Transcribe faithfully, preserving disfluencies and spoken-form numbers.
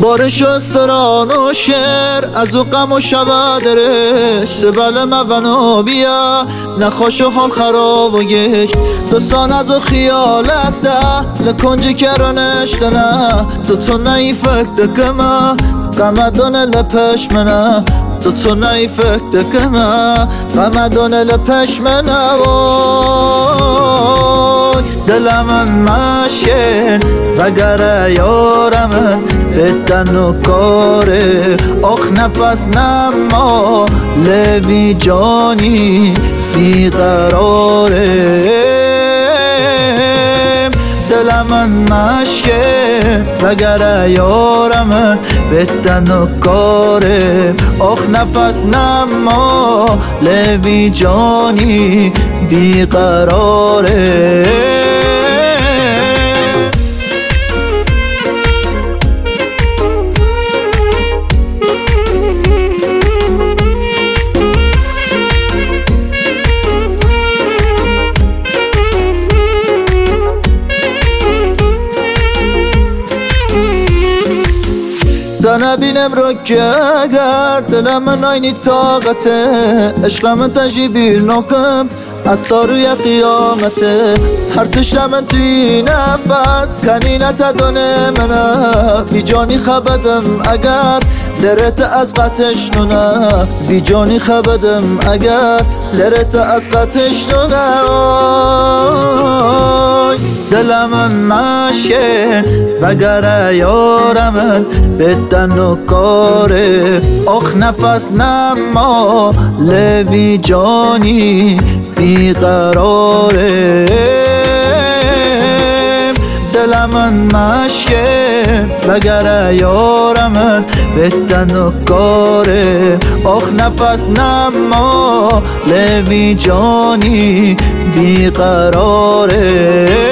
بارش و استران و شعر از او غم و شبادرش سبل مونو بیا نخوش و حال خراب و گش دوستان از او خیالت ده لکنجی کرنش دنه تو تو نی فکر دکمه قمدان لپش منه تو تو نی فکر دکمه قمدان لپش منه دل من مشکن وگر یارم بدن و کاره آخ نفس نما لبی جانی بیقراره دل من مشکن وگر یارم بدن و کاره آخ نفس نما لبی جانی بیقراره زنه بینم رو که اگر دلم من آینی طاقته عشقم تجیبیر نکم از تا روی قیامته هر تشت من توی نفس کنینت دانه منه بی جانی خبدم اگر لرت از قطش نونه بی جانی خبدم اگر لرت از قطش نونه دل من مشکن وگر یارم بدن و کاره آخ نفس نما لبی جانی بیقراره دل من مشکن وگر یارم بدن و کاره آخ نفس نما لبی جانی بیقراره